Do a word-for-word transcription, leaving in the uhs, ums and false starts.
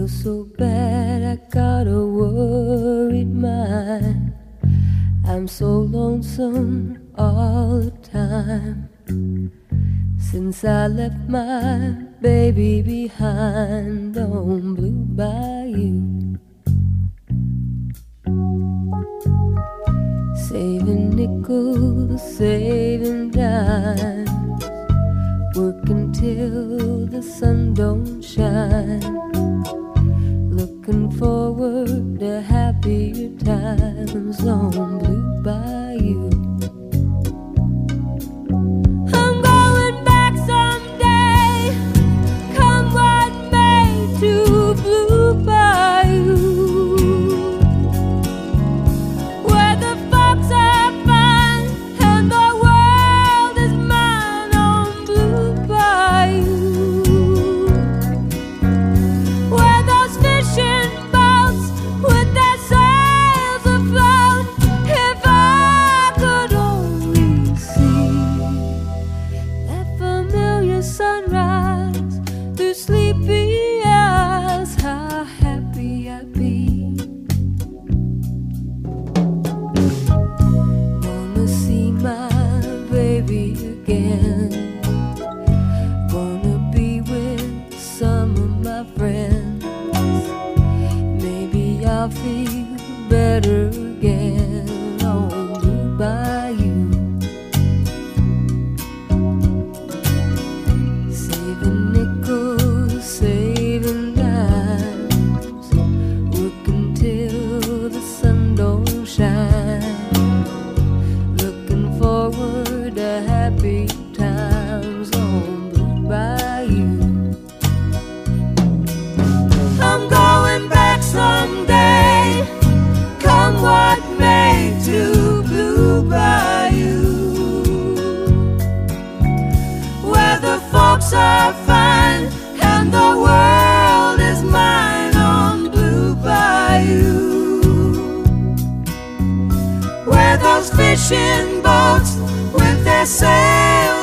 feel so bad, I got a worried mind. I'm so lonesome all the time, since I left my baby behind on Blue Bayou. Saving nickels, saving dimes, working till the sun don't shine, looking forward to happier times on Blue Bayou. I'm going back someday, come what may, to Blue Bayou, where the folks are fine and the world is mine on Blue Bayou, where those fishing boats with their sails afloat, if I could only see that familiar sunrise through sleepy eyes, how happy I'd be. Wanna see my baby again, wanna be with some of my friends, maybe I'll feel better again on Blue Bayou. Saving nickels, saving dimes, working till the sun don't shine, looking forward to happy times on Blue Bayou. I'm going back someday, come what may, to Blue Bayou, where the folks are fine and the world is mine on Blue Bayou, where those fishing boats with their sails